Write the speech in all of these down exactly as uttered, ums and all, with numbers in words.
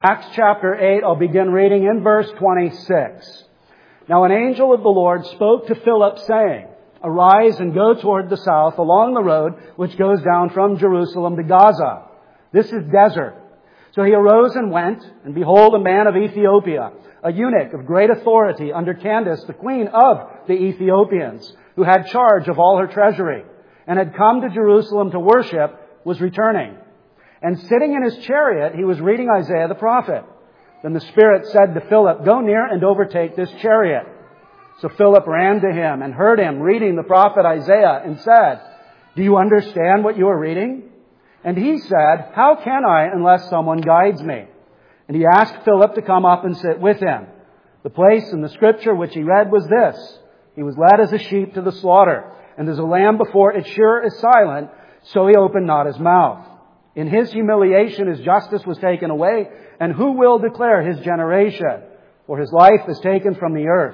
Acts chapter eight, I'll begin reading in verse twenty-six. Now an angel of the Lord spoke to Philip, saying, Arise and go toward the south along the road which goes down from Jerusalem to Gaza. This is desert. So he arose and went, and behold, a man of Ethiopia, a eunuch of great authority under Candace, the queen of the Ethiopians, who had charge of all her treasury, and had come to Jerusalem to worship, was returning. And sitting in his chariot, he was reading Isaiah the prophet. Then the Spirit said to Philip, Go near and overtake this chariot. So Philip ran to him and heard him reading the prophet Isaiah and said, Do you understand what you are reading? And he said, How can I unless someone guides me? And he asked Philip to come up and sit with him. The place in the scripture which he read was this: He was led as a sheep to the slaughter, and as a lamb before its shearer is silent, so he opened not his mouth. In his humiliation his justice was taken away, and who will declare his generation? For his life is taken from the earth.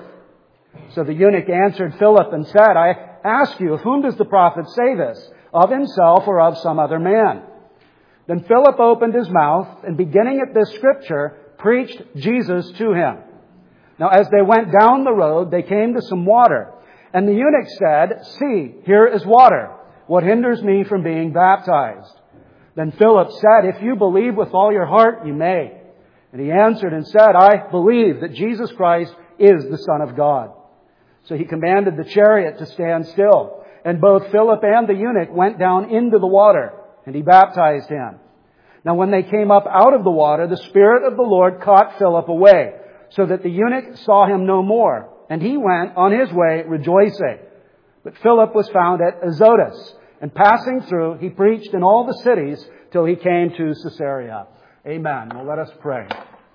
So the eunuch answered Philip and said, I ask you, of whom does the prophet say this? Of himself or of some other man? Then Philip opened his mouth, and beginning at this scripture, preached Jesus to him. Now as they went down the road, they came to some water. And the eunuch said, See, here is water. What hinders me from being baptized? Then Philip said, If you believe with all your heart, you may. And he answered and said, I believe that Jesus Christ is the Son of God. So he commanded the chariot to stand still. And both Philip and the eunuch went down into the water, and he baptized him. Now when they came up out of the water, the Spirit of the Lord caught Philip away, so that the eunuch saw him no more. And he went on his way rejoicing. But Philip was found at Azotus, and passing through, he preached in all the cities till he came to Caesarea. Amen. Well, let us pray.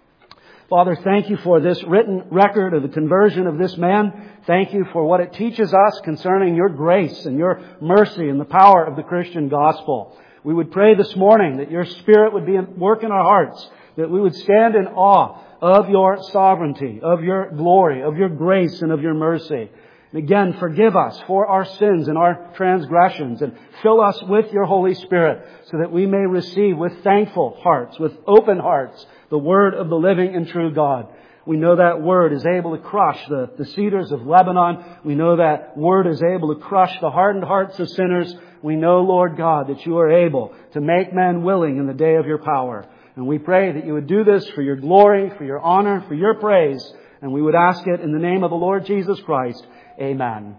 Father, thank you for this written record of the conversion of this man. Thank you for what it teaches us concerning your grace and your mercy and the power of the Christian gospel. We would pray this morning that your Spirit would be at work in our hearts, that we would stand in awe of your sovereignty, of your glory, of your grace, and of your mercy. And again, forgive us for our sins and our transgressions, and fill us with your Holy Spirit so that we may receive with thankful hearts, with open hearts, the word of the living and true God. We know that word is able to crush the, the cedars of Lebanon. We know that word is able to crush the hardened hearts of sinners. We know, Lord God, that you are able to make men willing in the day of your power. And we pray that you would do this for your glory, for your honor, for your praise. And we would ask it in the name of the Lord Jesus Christ. Amen.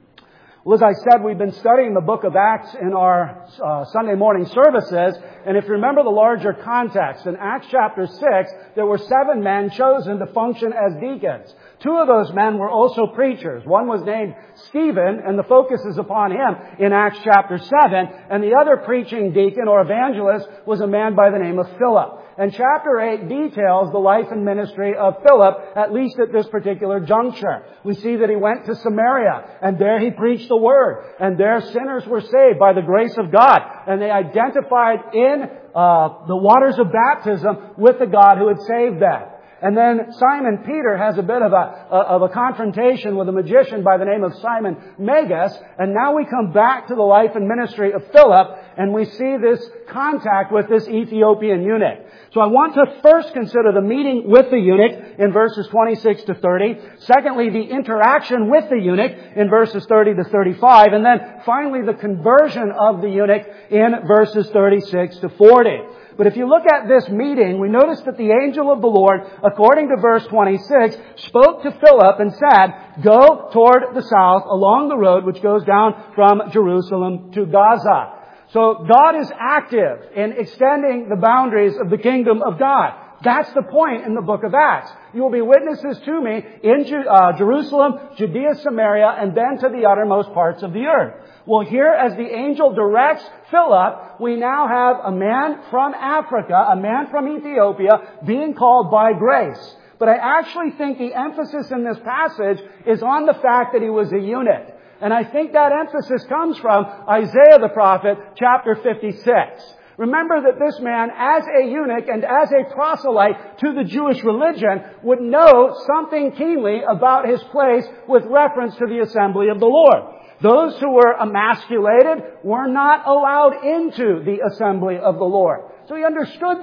Well, as I said, we've been studying the book of Acts in our uh, Sunday morning services. And if you remember the larger context, in Acts chapter six, there were seven men chosen to function as deacons. Two of those men were also preachers. One was named Stephen, and the focus is upon him in Acts chapter seven. And the other preaching deacon or evangelist was a man by the name of Philip. And chapter eight details the life and ministry of Philip, at least at this particular juncture. We see that he went to Samaria, and there he preached the word. And there sinners were saved by the grace of God. And they identified in uh, the waters of baptism with the God who had saved them. And then Simon Peter has a bit of a, of a confrontation with a magician by the name of Simon Magus. And now we come back to the life and ministry of Philip, and we see this contact with this Ethiopian eunuch. So I want to first consider the meeting with the eunuch in verses twenty-six to thirty. Secondly, the interaction with the eunuch in verses thirty to thirty-five. And then finally, the conversion of the eunuch in verses thirty-six to forty. But if you look at this meeting, we notice that the angel of the Lord, according to verse twenty-six, spoke to Philip and said, Go toward the south along the road which goes down from Jerusalem to Gaza. So God is active in extending the boundaries of the kingdom of God. That's the point in the book of Acts. You will be witnesses to me in Ju- uh, Jerusalem, Judea, Samaria, and then to the uttermost parts of the earth. Well, here as the angel directs Philip, we now have a man from Africa, a man from Ethiopia, being called by grace. But I actually think the emphasis in this passage is on the fact that he was a eunuch. And I think that emphasis comes from Isaiah the prophet, chapter fifty-six. Remember that this man, as a eunuch and as a proselyte to the Jewish religion, would know something keenly about his place with reference to the assembly of the Lord. Those who were emasculated were not allowed into the assembly of the Lord. So he understood that.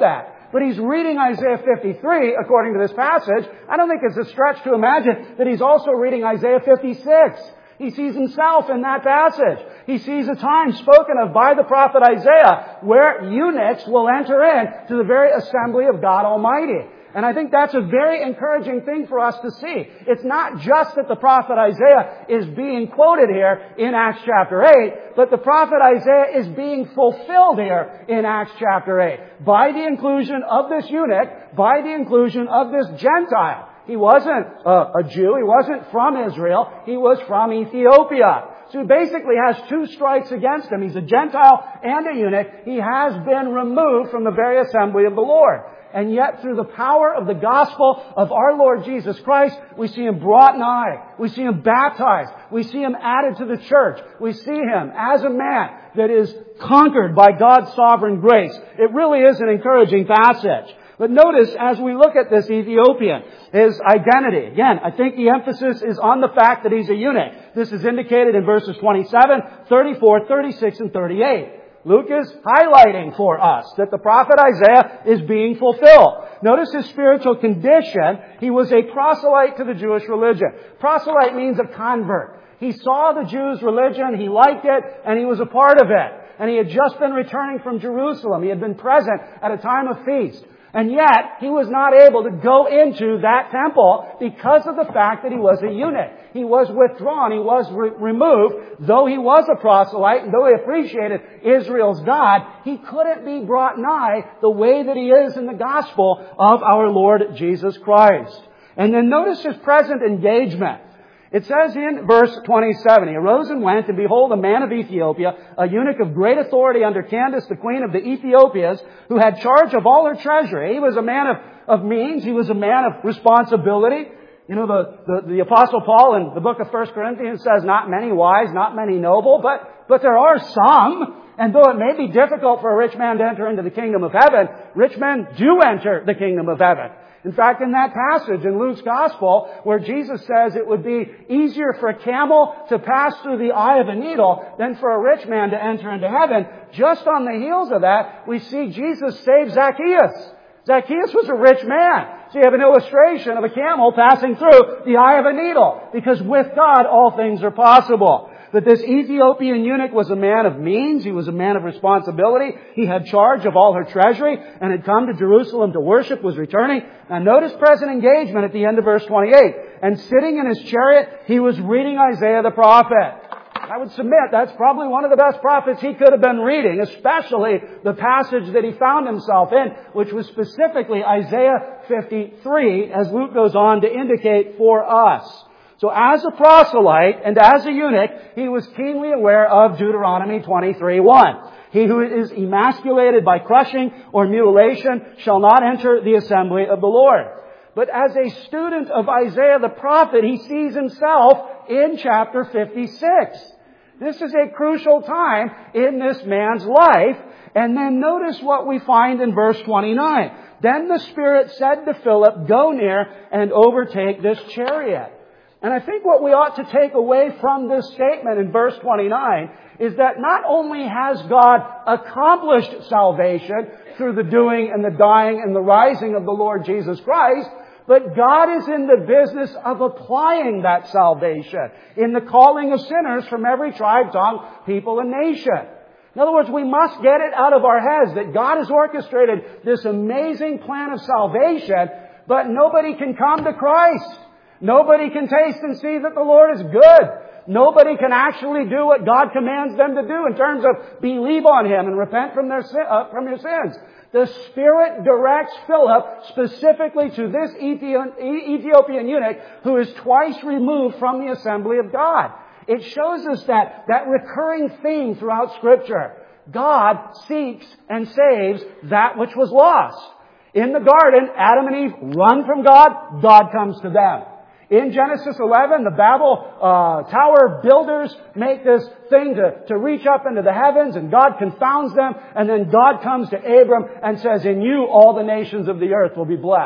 But he's reading Isaiah fifty-three, according to this passage. I don't think it's a stretch to imagine that he's also reading Isaiah fifty-six. He sees himself in that passage. He sees a time spoken of by the prophet Isaiah where eunuchs will enter in to the very assembly of God Almighty. And I think that's a very encouraging thing for us to see. It's not just that the prophet Isaiah is being quoted here in Acts chapter eight, but the prophet Isaiah is being fulfilled here in Acts chapter eight by the inclusion of this eunuch, by the inclusion of this Gentile. He wasn't a, a Jew. He wasn't from Israel. He was from Ethiopia. So he basically has two strikes against him. He's a Gentile and a eunuch. He has been removed from the very assembly of the Lord. And yet, through the power of the gospel of our Lord Jesus Christ, we see him brought nigh. We see him baptized. We see him added to the church. We see him as a man that is conquered by God's sovereign grace. It really is an encouraging passage. But notice, as we look at this Ethiopian, his identity. Again, I think the emphasis is on the fact that he's a eunuch. This is indicated in verses twenty-seven, thirty-four, thirty-six, and thirty-eight. Luke is highlighting for us that the prophet Isaiah is being fulfilled. Notice his spiritual condition. He was a proselyte to the Jewish religion. Proselyte means a convert. He saw the Jews' religion, he liked it, and he was a part of it. And he had just been returning from Jerusalem. He had been present at a time of feast. And yet, he was not able to go into that temple because of the fact that he was a eunuch. He was withdrawn. He was re- removed. Though he was a proselyte, and though he appreciated Israel's God, he couldn't be brought nigh the way that he is in the gospel of our Lord Jesus Christ. And then notice his present engagement. It says in verse twenty-seven, he arose and went, and behold, a man of Ethiopia, a eunuch of great authority under Candace, the queen of the Ethiopias, who had charge of all her treasury. He was a man of, of means. He was a man of responsibility. You know, the, the, the Apostle Paul in the book of First Corinthians says, not many wise, not many noble, but, but there are some. And though it may be difficult for a rich man to enter into the kingdom of heaven, rich men do enter the kingdom of heaven. In fact, in that passage in Luke's Gospel, where Jesus says it would be easier for a camel to pass through the eye of a needle than for a rich man to enter into heaven, just on the heels of that, we see Jesus save Zacchaeus. Zacchaeus was a rich man. So you have an illustration of a camel passing through the eye of a needle, because with God all things are possible. But this Ethiopian eunuch was a man of means. He was a man of responsibility. He had charge of all her treasury and had come to Jerusalem to worship, was returning. Now notice present engagement at the end of verse twenty-eight. And sitting in his chariot, he was reading Isaiah the prophet. I would submit that's probably one of the best prophets he could have been reading, especially the passage that he found himself in, which was specifically Isaiah fifty-three, as Luke goes on to indicate for us. So as a proselyte and as a eunuch, he was keenly aware of Deuteronomy twenty-three one. He who is emasculated by crushing or mutilation shall not enter the assembly of the Lord. But as a student of Isaiah the prophet, he sees himself in chapter fifty-six. This is a crucial time in this man's life. And then notice what we find in verse twenty-nine. Then the Spirit said to Philip, go near and overtake this chariot. And I think what we ought to take away from this statement in verse twenty-nine is that not only has God accomplished salvation through the doing and the dying and the rising of the Lord Jesus Christ, but God is in the business of applying that salvation in the calling of sinners from every tribe, tongue, people, and nation. In other words, we must get it out of our heads that God has orchestrated this amazing plan of salvation, but nobody can come to Christ. Nobody can taste and see that the Lord is good. Nobody can actually do what God commands them to do in terms of believe on Him and repent from their sin, uh, from your sins. The Spirit directs Philip specifically to this Ethiopian eunuch who is twice removed from the assembly of God. It shows us that, that recurring theme throughout Scripture. God seeks and saves that which was lost. In the garden, Adam and Eve run from God. God comes to them. In Genesis eleven, the Babel uh, Tower builders make this thing to, to reach up into the heavens, and God confounds them, and then God comes to Abram and says, in you all the nations of the earth will be blessed.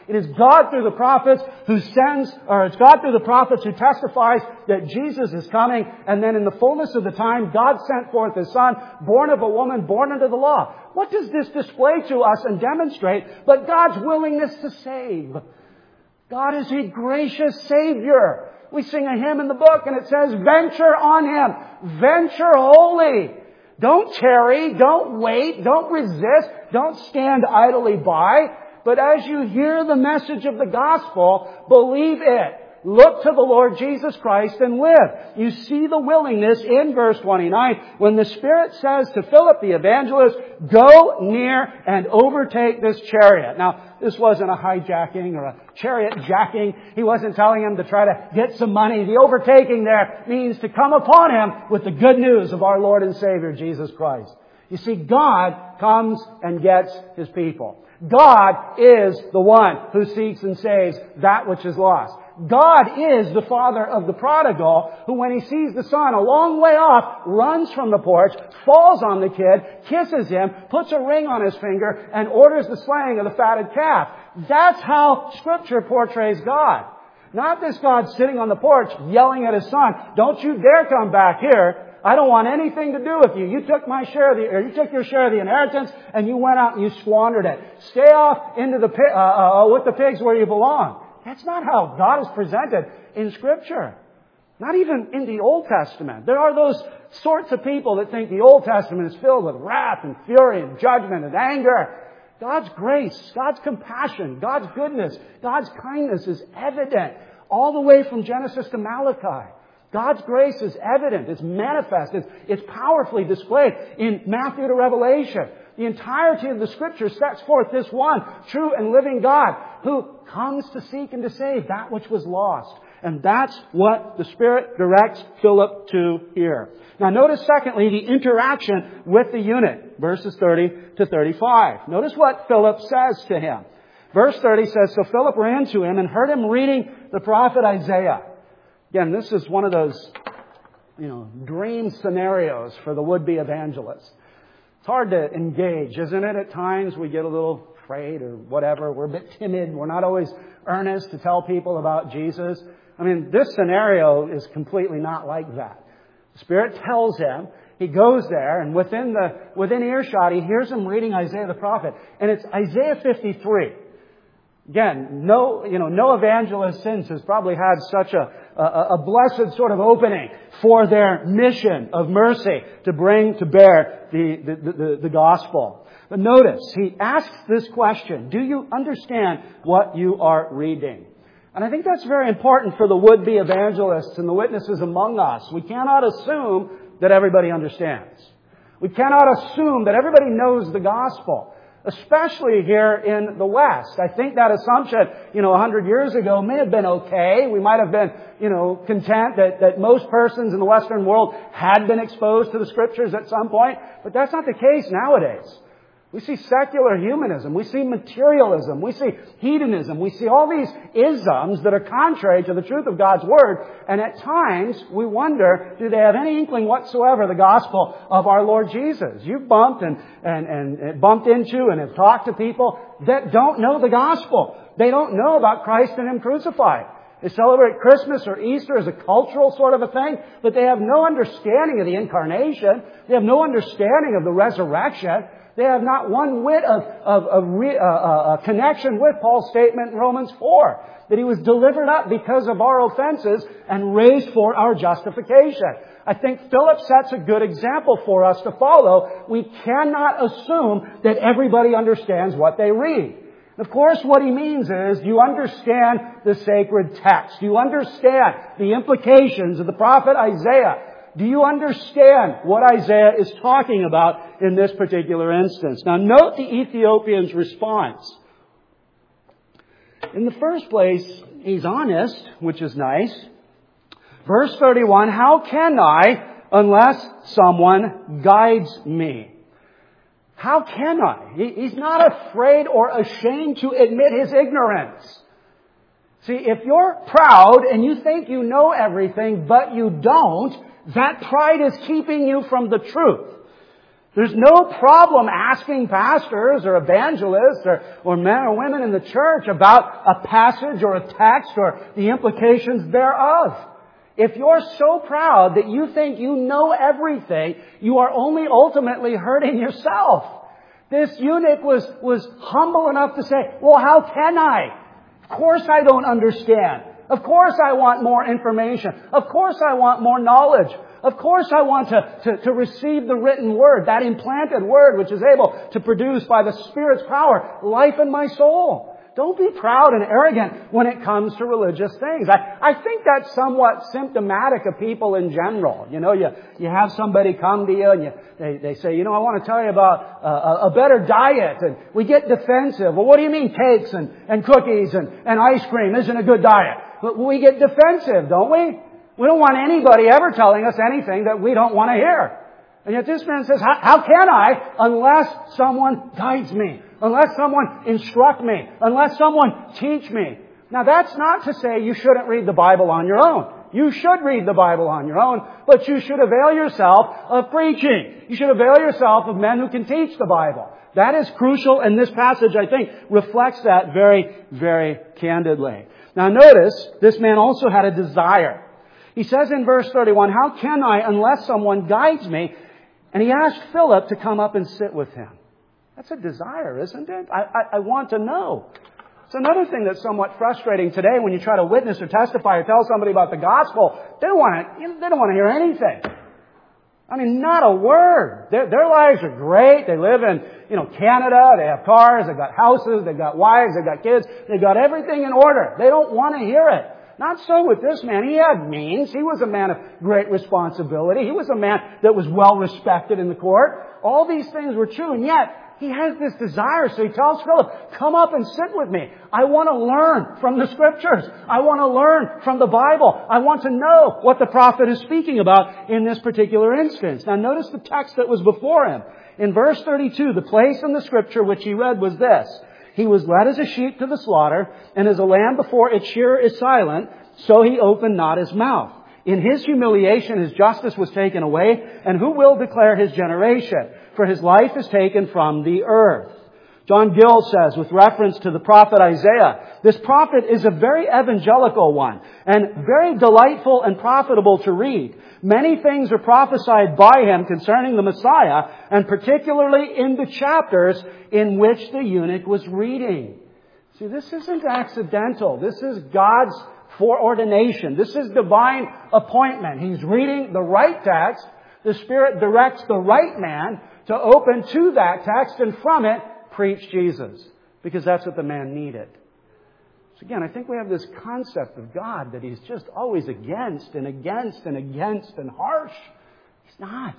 It is God through the prophets who sends, or it's God through the prophets who testifies that Jesus is coming. And then in the fullness of the time, God sent forth His Son, born of a woman, born under the law. What does this display to us and demonstrate but God's willingness to save? God is a gracious Savior. We sing a hymn in the book and it says, venture on Him. Venture wholly. Don't tarry. Don't wait. Don't resist. Don't stand idly by. But as you hear the message of the gospel, believe it. Look to the Lord Jesus Christ and live. You see the willingness in verse twenty-nine when the Spirit says to Philip the evangelist, go near and overtake this chariot. Now, this wasn't a hijacking or a chariot jacking. He wasn't telling him to try to get some money. The overtaking there means to come upon him with the good news of our Lord and Savior, Jesus Christ. You see, God comes and gets His people. God is the one who seeks and saves that which is lost. God is the father of the prodigal who, when he sees the son a long way off, runs from the porch, falls on the kid, kisses him, puts a ring on his finger, and orders the slaying of the fatted calf. That's how Scripture portrays God. Not this God sitting on the porch yelling at His son, don't you dare come back here. I don't want anything to do with you. You took my share of the, or you took your share of the inheritance and you went out and you squandered it. Stay off into the, uh, uh, with the pigs where you belong. That's not how God is presented in Scripture. Not even in the Old Testament. There are those sorts of people that think the Old Testament is filled with wrath and fury and judgment and anger. God's grace, God's compassion, God's goodness, God's kindness is evident all the way from Genesis to Malachi. God's grace is evident. It's manifest. It's, it's powerfully displayed in Matthew to Revelation. The entirety of the Scripture sets forth this one true and living God who comes to seek and to save that which was lost. And that's what the Spirit directs Philip to here. Now notice secondly the interaction with the eunuch. Verses thirty to thirty-five. Notice what Philip says to him. Verse thirty says, so Philip ran to him and heard him reading the prophet Isaiah. Again, this is one of those, you know, dream scenarios for the would-be evangelist. It's hard to engage, isn't it? At times we get a little afraid or whatever. We're a bit timid. We're not always earnest to tell people about Jesus. I mean, this scenario is completely not like that. The Spirit tells him. He goes there, and within the within earshot, he hears him reading Isaiah the prophet. And it's Isaiah fifty-three. Again, no, you know, no evangelist since has probably had such a, a, a blessed sort of opening for their mission of mercy to bring to bear the, the, the, the gospel. But notice, he asks this question, do you understand what you are reading? And I think that's very important for the would-be evangelists and the witnesses among us. We cannot assume that everybody understands. We cannot assume that everybody knows the gospel. Especially here in the West. I think that assumption, you know, a hundred years ago may have been okay. We might have been, you know, content that, that most persons in the Western world had been exposed to the Scriptures at some point. But that's not the case nowadays. We see secular humanism. We see materialism. We see hedonism. We see all these isms that are contrary to the truth of God's Word. And at times, we wonder, do they have any inkling whatsoever the gospel of our Lord Jesus? You've bumped and, and, and bumped into and have talked to people that don't know the gospel. They don't know about Christ and Him crucified. They celebrate Christmas or Easter as a cultural sort of a thing, but they have no understanding of the incarnation. They have no understanding of the resurrection. They have not one whit of, of, of re, uh, uh, connection with Paul's statement in Romans four, that He was delivered up because of our offenses and raised for our justification. I think Philip sets a good example for us to follow. We cannot assume that everybody understands what they read. Of course, what he means is, do you understand the sacred text? Do you understand the implications of the prophet Isaiah? Do you understand what Isaiah is talking about in this particular instance? Now, note the Ethiopian's response. In the first place, he's honest, which is nice. Verse thirty-one, how can I unless someone guides me? How can I? He's not afraid or ashamed to admit his ignorance. See, if you're proud and you think you know everything, but you don't, that pride is keeping you from the truth. There's no problem asking pastors or evangelists or, or men or women in the church about a passage or a text or the implications thereof. If you're so proud that you think you know everything, you are only ultimately hurting yourself. This eunuch was, was humble enough to say, well, how can I? Of course I don't understand. Of course I want more information. Of course I want more knowledge. Of course I want to, to, to receive the written word, that implanted word which is able to produce by the Spirit's power life in my soul. Don't be proud and arrogant when it comes to religious things. I, I think that's somewhat symptomatic of people in general. You know, you, you have somebody come to you and you, they, they say, you know, I want to tell you about a, a better diet. And we get defensive. Well, what do you mean cakes and, and cookies and, and ice cream isn't a good diet? We get defensive, don't we? We don't want anybody ever telling us anything that we don't want to hear. And yet this man says, how, how can I unless someone guides me? Unless someone instruct me? Unless someone teach me? Now that's not to say you shouldn't read the Bible on your own. You should read the Bible on your own, but you should avail yourself of preaching. You should avail yourself of men who can teach the Bible. That is crucial, and this passage, I think, reflects that very, very candidly. Now notice, this man also had a desire. He says in verse thirty-one, how can I unless someone guides me? And he asked Philip to come up and sit with him. That's a desire, isn't it? I, I, I want to know. It's another thing that's somewhat frustrating today when you try to witness or testify or tell somebody about the gospel. They don't want to, you know, they don't want to hear anything. I mean, not a word. Their, their lives are great. They live in, you know, Canada. They have cars. They've got houses. They've got wives. They've got kids. They've got everything in order. They don't want to hear it. Not so with this man. He had means. He was a man of great responsibility. He was a man that was well respected in the court. All these things were true, and yet he has this desire. So he tells Philip, come up and sit with me. I want to learn from the Scriptures. I want to learn from the Bible. I want to know what the prophet is speaking about in this particular instance. Now notice the text that was before him. In verse thirty-two, the place in the Scripture which he read was this. He was led as a sheep to the slaughter, and as a lamb before its shearer is silent, so he opened not his mouth. In his humiliation his justice was taken away, and who will declare his generation? For his life is taken from the earth. John Gill says, with reference to the prophet Isaiah, this prophet is a very evangelical one, and very delightful and profitable to read. Many things are prophesied by him concerning the Messiah, and particularly in the chapters in which the eunuch was reading. See, this isn't accidental. This is God's foreordination. This is divine appointment. He's reading the right text. The Spirit directs the right man to open to that text, and from it, preach Jesus. Because that's what the man needed. So again, I think we have this concept of God that He's just always against and against and against and harsh. He's not.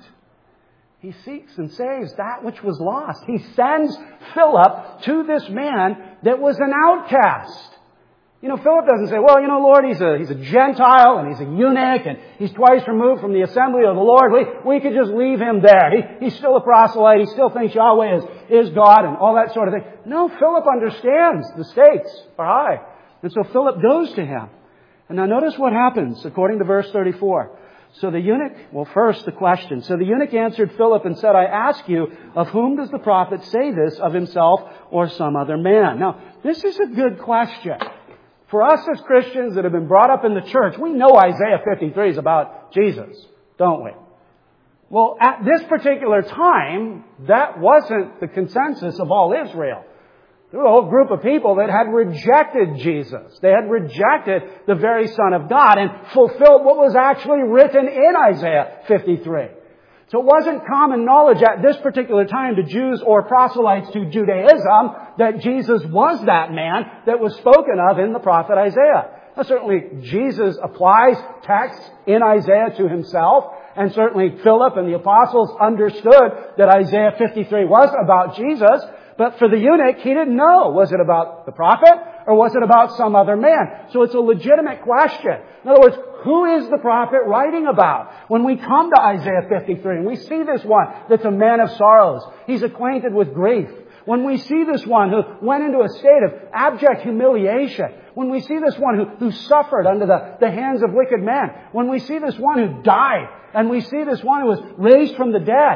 He seeks and saves that which was lost. He sends Philip to this man that was an outcast. You know, Philip doesn't say, well, you know, Lord, he's a, he's a Gentile and he's a eunuch and he's twice removed from the assembly of the Lord. We, we could just leave him there. He, he's still a proselyte. He still thinks Yahweh is, is God and all that sort of thing. No, Philip understands the stakes are high. And so Philip goes to him. And now notice what happens according to verse thirty-four. So the eunuch, well, first the question. So the eunuch answered Philip and said, I ask you, of whom does the prophet say this, of himself or some other man? Now, this is a good question. For us as Christians that have been brought up in the church, we know Isaiah fifty-three is about Jesus, don't we? Well, at this particular time, that wasn't the consensus of all Israel. There were a whole group of people that had rejected Jesus. They had rejected the very Son of God and fulfilled what was actually written in Isaiah fifty-three. So it wasn't common knowledge at this particular time to Jews or proselytes to Judaism that Jesus was that man that was spoken of in the prophet Isaiah. Now certainly Jesus applies texts in Isaiah to himself, and certainly Philip and the apostles understood that Isaiah fifty-three was about Jesus. But for the eunuch, he didn't know. Was it about the prophet or was it about some other man? So it's a legitimate question. In other words, who is the prophet writing about? When we come to Isaiah fifty-three and we see this one that's a man of sorrows, he's acquainted with grief. When we see this one who went into a state of abject humiliation, when we see this one who, who suffered under the, the hands of wicked men, when we see this one who died, and we see this one who was raised from the dead,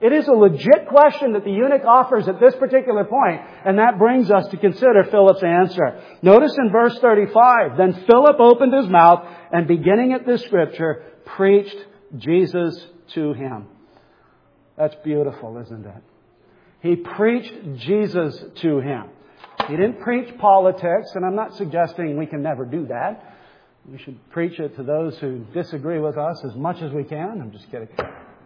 It is a legit question that the eunuch offers at this particular point, and that brings us to consider Philip's answer. Notice in verse thirty-five, then Philip opened his mouth and beginning at this scripture, preached Jesus to him. That's beautiful, isn't it? He preached Jesus to him. He didn't preach politics, and I'm not suggesting we can never do that. We should preach it to those who disagree with us as much as we can. I'm just kidding.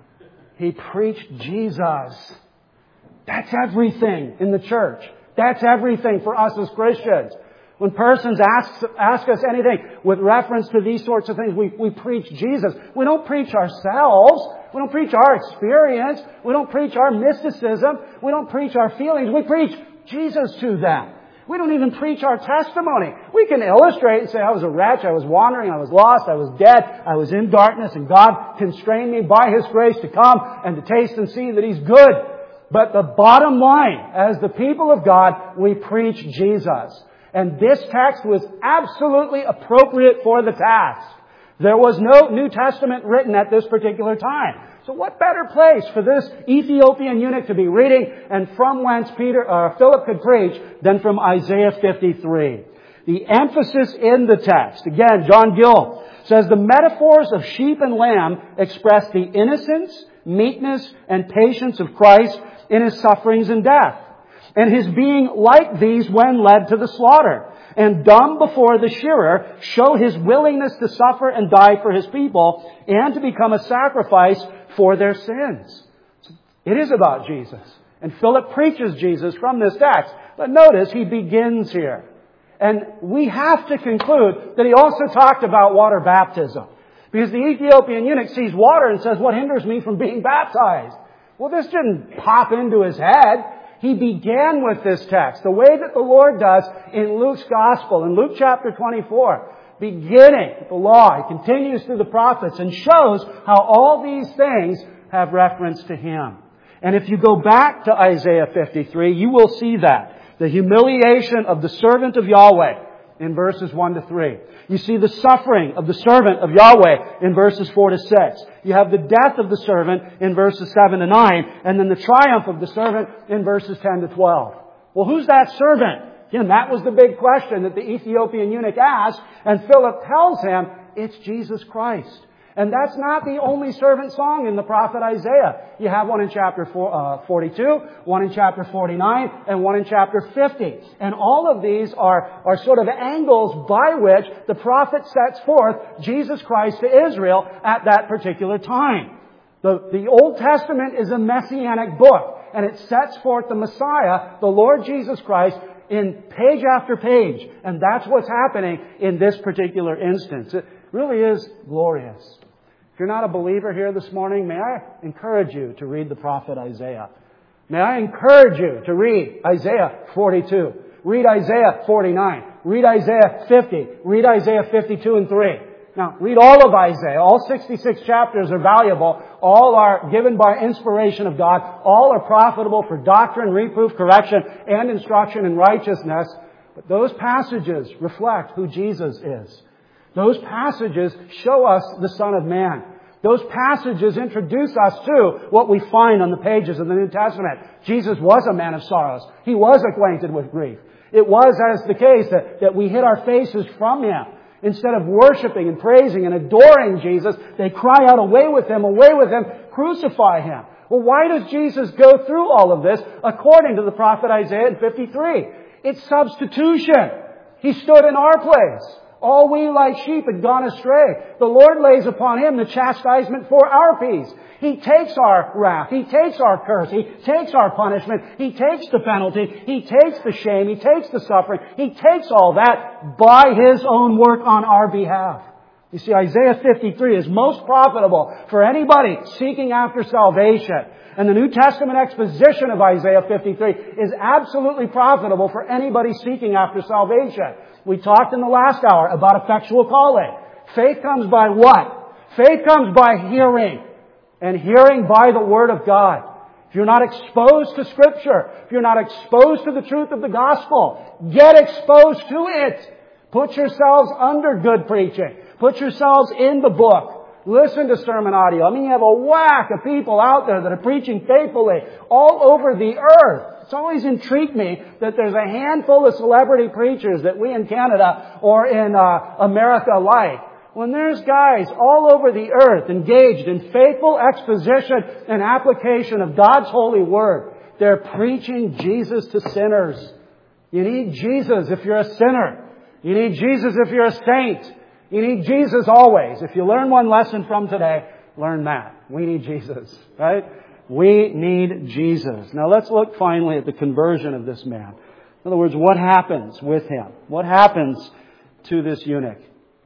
He preached Jesus. That's everything in the church. That's everything for us as Christians. When persons ask, ask us anything with reference to these sorts of things, we, we preach Jesus. We don't preach ourselves. We don't preach our experience. We don't preach our mysticism. We don't preach our feelings. We preach Jesus to them. We don't even preach our testimony. We can illustrate and say, I was a wretch, I was wandering, I was lost, I was dead, I was in darkness, and God constrained me by His grace to come and to taste and see that He's good. But the bottom line, as the people of God, we preach Jesus. And this text was absolutely appropriate for the task. There was no New Testament written at this particular time. So what better place for this Ethiopian eunuch to be reading and from whence Peter, uh, Philip could preach than from Isaiah fifty-three. The emphasis in the text, again, John Gill says the metaphors of sheep and lamb express the innocence, meekness, and patience of Christ in His sufferings and death, and His being like these when led to the slaughter, and dumb before the shearer show His willingness to suffer and die for His people and to become a sacrifice for their sins. It is about Jesus. And Philip preaches Jesus from this text. But notice he begins here. And we have to conclude that he also talked about water baptism. Because the Ethiopian eunuch sees water and says, what hinders me from being baptized? Well, this didn't pop into his head. He began with this text, the way that the Lord does in Luke's Gospel, in Luke chapter twenty-four. Beginning with the law, He continues through the prophets and shows how all these things have reference to Him. And if you go back to Isaiah fifty-three, you will see that. The humiliation of the servant of Yahweh in verses one to three. You see the suffering of the servant of Yahweh in verses four to six. You have the death of the servant in verses seven to nine. And then the triumph of the servant in verses ten to twelve. Well, who's that servant? Again, that was the big question that the Ethiopian eunuch asked. And Philip tells him, it's Jesus Christ. And that's not the only servant song in the prophet Isaiah. You have one in chapter forty-two, one in chapter forty-nine, and one in chapter fifty. And all of these are, are sort of angles by which the prophet sets forth Jesus Christ to Israel at that particular time. The, the Old Testament is a messianic book, and it sets forth the Messiah, the Lord Jesus Christ, in page after page. And that's what's happening in this particular instance. It really is glorious. If you're not a believer here this morning, may I encourage you to read the prophet Isaiah. May I encourage you to read Isaiah forty-two. Read Isaiah forty-nine. Read Isaiah fifty. Read Isaiah fifty-two and three. Now, read all of Isaiah. All sixty-six chapters are valuable. All are given by inspiration of God. All are profitable for doctrine, reproof, correction, and instruction in righteousness. But those passages reflect who Jesus is. Those passages show us the Son of Man. Those passages introduce us to what we find on the pages of the New Testament. Jesus was a man of sorrows. He was acquainted with grief. It was as the case that, that we hid our faces from Him. Instead of worshiping and praising and adoring Jesus, they cry out, away with Him, away with Him, crucify Him. Well, why does Jesus go through all of this according to the prophet Isaiah in fifty-three? It's substitution. He stood in our place. All we like sheep had gone astray. The Lord lays upon Him the chastisement for our peace. He takes our wrath. He takes our curse. He takes our punishment. He takes the penalty. He takes the shame. He takes the suffering. He takes all that by His own work on our behalf. You see, Isaiah fifty-three is most profitable for anybody seeking after salvation. And the New Testament exposition of Isaiah fifty-three is absolutely profitable for anybody seeking after salvation. We talked in the last hour about effectual calling. Faith comes by what? Faith comes by hearing. And hearing by the Word of God. If you're not exposed to Scripture, if you're not exposed to the truth of the gospel, get exposed to it. Put yourselves under good preaching. Put yourselves in the book. Listen to sermon audio. I mean, you have a whack of people out there that are preaching faithfully all over the earth. It's always intrigued me that there's a handful of celebrity preachers that we in Canada or in uh, America like. When there's guys all over the earth engaged in faithful exposition and application of God's holy word, they're preaching Jesus to sinners. You need Jesus if you're a sinner. You need Jesus if you're a saint. You need Jesus always. If you learn one lesson from today, learn that. We need Jesus, right? We need Jesus. Now let's look finally at the conversion of this man. In other words, what happens with him? What happens to this eunuch?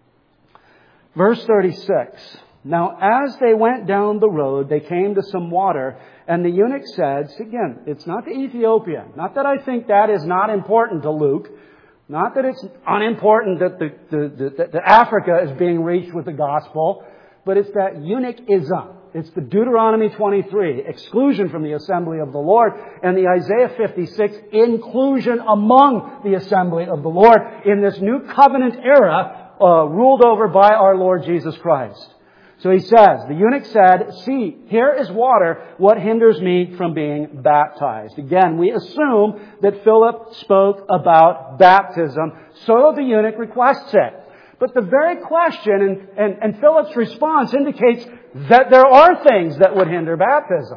Verse thirty-six. Now as they went down the road, they came to some water, and the eunuch said, again, it's not the Ethiopian. Not that I think that is not important to Luke. Not that it's unimportant that the, the, the, the Africa is being reached with the gospel, but it's that eunuchism. It's the Deuteronomy twenty-three, exclusion from the assembly of the Lord, and the Isaiah fifty-six, inclusion among the assembly of the Lord in this new covenant era uh, ruled over by our Lord Jesus Christ. So he says, the eunuch said, see, here is water. What hinders me from being baptized? Again, we assume that Philip spoke about baptism, so the eunuch requests it. But the very question and, and, and Philip's response indicates that there are things that would hinder baptism.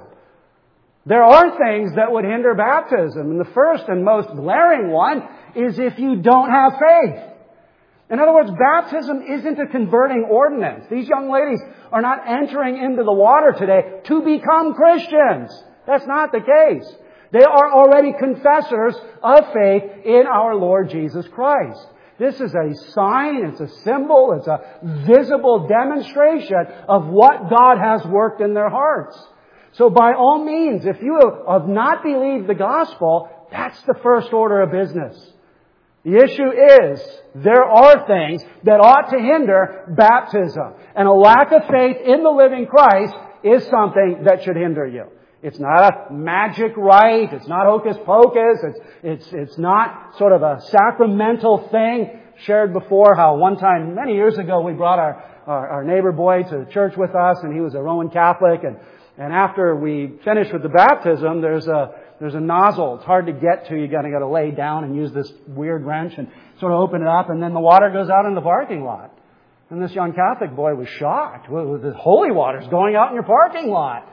There are things that would hinder baptism. And the first and most glaring one is if you don't have faith. In other words, baptism isn't a converting ordinance. These young ladies are not entering into the water today to become Christians. That's not the case. They are already confessors of faith in our Lord Jesus Christ. This is a sign, it's a symbol, it's a visible demonstration of what God has worked in their hearts. So by all means, if you have not believed the gospel, that's the first order of business. The issue is, there are things that ought to hinder baptism. And a lack of faith in the living Christ is something that should hinder you. It's not a magic rite. It's not hocus pocus. It's, it's, it's not sort of a sacramental thing. Shared before how one time, many years ago, we brought our, our, our neighbor boy to church with us, and he was a Roman Catholic. And, and after we finished with the baptism, there's a, there's a nozzle. It's hard to get to. You gotta, gotta lay down and use this weird wrench and sort of open it up, and then the water goes out in the parking lot. And this young Catholic boy was shocked. Well, the holy water's going out in your parking lot.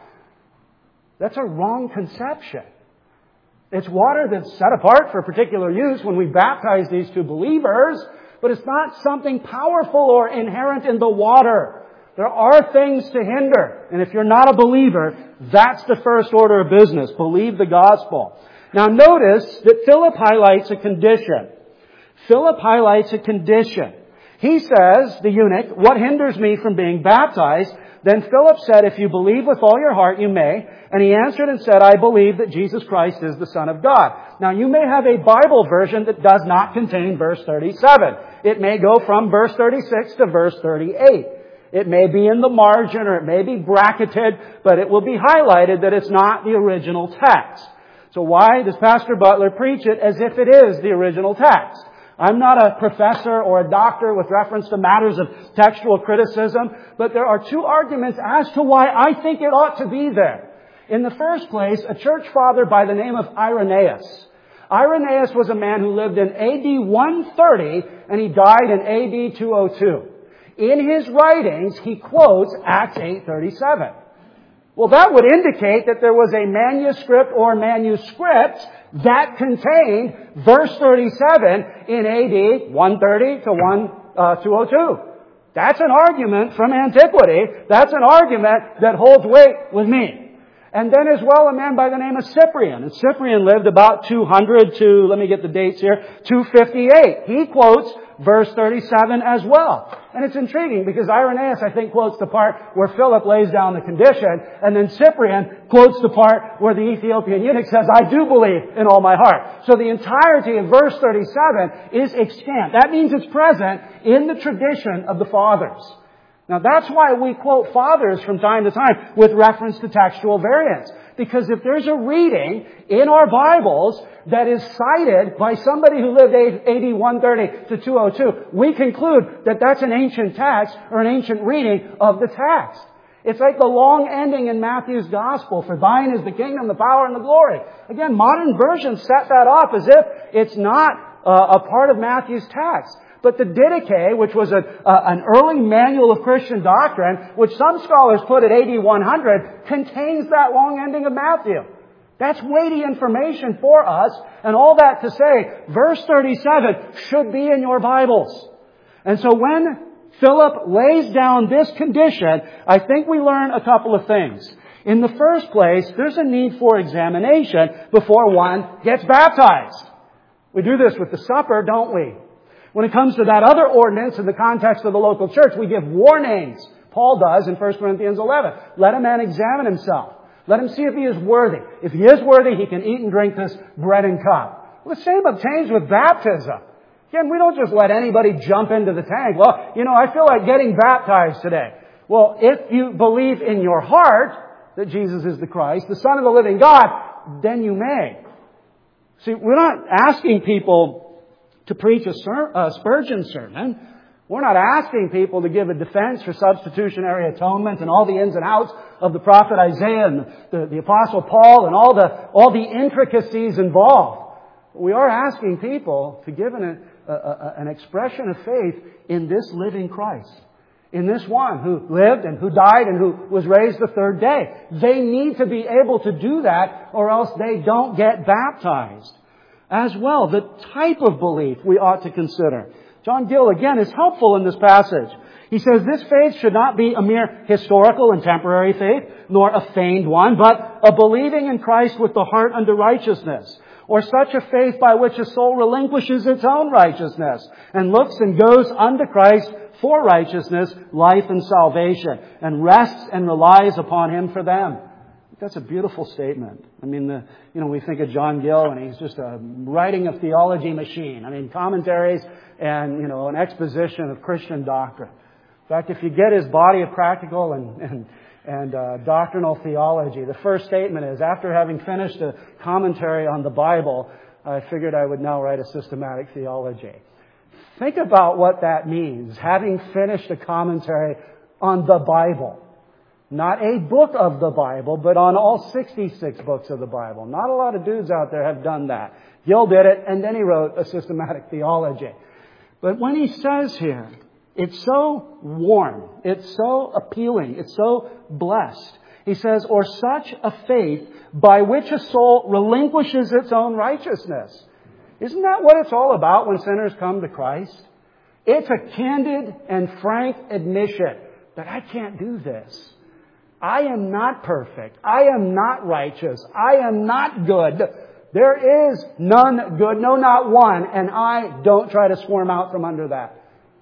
That's a wrong conception. It's water that's set apart for particular use when we baptize these two believers, but it's not something powerful or inherent in the water. There are things to hinder. And if you're not a believer, that's the first order of business. Believe the gospel. Now notice that Philip highlights a condition. Philip highlights a condition. He says, the eunuch, what hinders me from being baptized? Then Philip said, if you believe with all your heart, you may. And he answered and said, I believe that Jesus Christ is the Son of God. Now you may have a Bible version that does not contain verse thirty-seven. It may go from verse thirty-six to verse thirty-eight. It may be in the margin or it may be bracketed, but it will be highlighted that it's not the original text. So why does Pastor Butler preach it as if it is the original text? I'm not a professor or a doctor with reference to matters of textual criticism, but there are two arguments as to why I think it ought to be there. In the first place, a church father by the name of Irenaeus. Irenaeus was a man who lived in A D one thirty and he died in A D two oh two. In his writings, he quotes Acts eight thirty-seven. Well, that would indicate that there was a manuscript or manuscripts that contained verse thirty-seven in A D one thirty to two oh two. That's an argument from antiquity. That's an argument that holds weight with me. And then as well a man by the name of Cyprian. And Cyprian lived about two hundred to, let me get the dates here, two fifty-eight. He quotes verse thirty-seven as well. And it's intriguing because Irenaeus, I think, quotes the part where Philip lays down the condition, and then Cyprian quotes the part where the Ethiopian eunuch says, I do believe in all my heart. So the entirety of verse thirty-seven is extant. That means it's present in the tradition of the fathers. Now that's why we quote fathers from time to time with reference to textual variants. Because if there's a reading in our Bibles that is cited by somebody who lived A D one thirty to two oh two, we conclude that that's an ancient text or an ancient reading of the text. It's like the long ending in Matthew's Gospel, for thine is the kingdom, the power, and the glory. Again, modern versions set that up as if it's not uh, a part of Matthew's text. But the Didache, which was a, uh, an early manual of Christian doctrine, which some scholars put at A D one hundred, contains that long ending of Matthew. That's weighty information for us. And all that to say, verse thirty-seven should be in your Bibles. And so when Philip lays down this condition, I think we learn a couple of things. In the first place, there's a need for examination before one gets baptized. We do this with the supper, don't we? When it comes to that other ordinance in the context of the local church, we give warnings. Paul does in First Corinthians eleven. Let a man examine himself. Let him see if he is worthy. If he is worthy, he can eat and drink this bread and cup. Well, the same obtains with baptism. Again, we don't just let anybody jump into the tank. Well, you know, I feel like getting baptized today. Well, if you believe in your heart that Jesus is the Christ, the Son of the living God, then you may. See, we're not asking people to preach a, ser- a Spurgeon sermon. We're not asking people to give a defense for substitutionary atonement and all the ins and outs of the prophet Isaiah and the, the apostle Paul and all the, all the intricacies involved. We are asking people to give an, a, a, an expression of faith in this living Christ, in this one who lived and who died and who was raised the third day. They need to be able to do that, or else they don't get baptized. As well, the type of belief we ought to consider. John Gill, again, is helpful in this passage. He says this faith should not be a mere historical and temporary faith, nor a feigned one, but a believing in Christ with the heart unto righteousness, or such a faith by which a soul relinquishes its own righteousness and looks and goes unto Christ for righteousness, life, and salvation, and rests and relies upon Him for them. That's a beautiful statement. I mean, the, you know, we think of John Gill and he's just a writing of theology machine. I mean, commentaries and, you know, an exposition of Christian doctrine. In fact, if you get his body of practical and, and, and uh, doctrinal theology, the first statement is, after having finished a commentary on the Bible, I figured I would now write a systematic theology. Think about what that means, having finished a commentary on the Bible. Not a book of the Bible, but on all sixty-six books of the Bible. Not a lot of dudes out there have done that. Gill did it, and then he wrote a systematic theology. But when he says here, it's so warm, it's so appealing, it's so blessed. He says, or such a faith by which a soul relinquishes its own righteousness. Isn't that what it's all about when sinners come to Christ? It's a candid and frank admission that I can't do this. I am not perfect. I am not righteous. I am not good. There is none good, no, not one, and I don't try to squirm out from under that.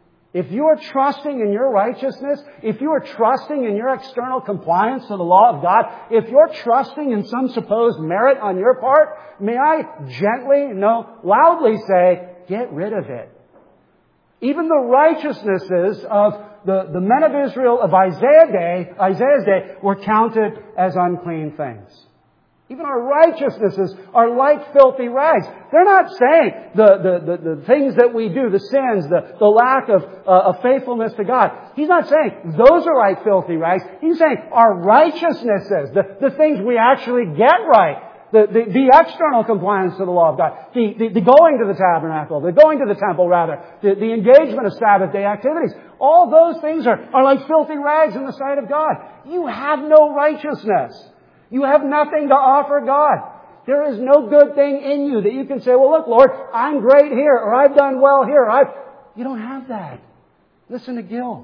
If you are trusting in your righteousness, if you are trusting in your external compliance to the law of God, if you're trusting in some supposed merit on your part, may I gently, no, loudly say, get rid of it. Even the righteousnesses of the, the men of Israel of Isaiah day, Isaiah's day were counted as unclean things. Even our righteousnesses are like filthy rags. They're not saying the, the, the, the things that we do, the sins, the, the lack of, uh, of faithfulness to God. He's not saying those are like filthy rags. He's saying our righteousnesses, the, the things we actually get right, the, the, the external compliance to the law of God, the, the, the going to the tabernacle, the going to the temple rather, the, the engagement of Sabbath day activities. All those things are, are like filthy rags in the sight of God. You have no righteousness. You have nothing to offer God. There is no good thing in you that you can say, well, look, Lord, I'm great here, or I've done well here. I've... You don't have that. Listen to Gill.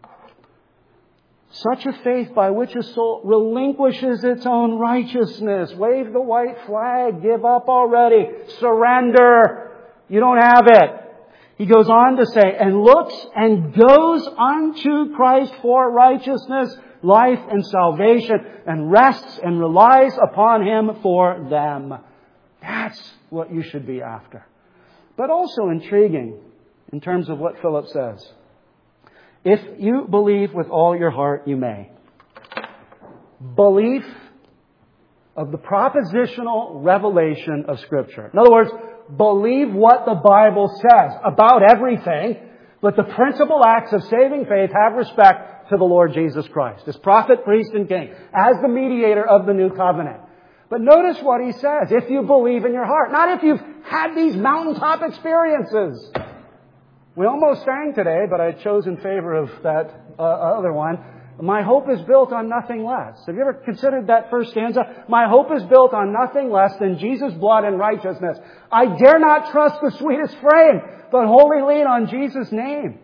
Such a faith by which a soul relinquishes its own righteousness. Wave the white flag. Give up already. Surrender. You don't have it. He goes on to say, and looks and goes unto Christ for righteousness, life and salvation, and rests and relies upon Him for them. That's what you should be after. But also intriguing in terms of what Philip says. If you believe with all your heart, you may. Belief of the propositional revelation of Scripture. In other words, believe what the Bible says about everything, but the principal acts of saving faith have respect to the Lord Jesus Christ, as prophet, priest, and king, as the mediator of the new covenant. But notice what he says, if you believe in your heart, not if you've had these mountaintop experiences. We almost sang today, but I chose in favor of that uh, other one. My hope is built on nothing less. Have you ever considered that first stanza? My hope is built on nothing less than Jesus' blood and righteousness. I dare not trust the sweetest frame, but wholly lean on Jesus' name.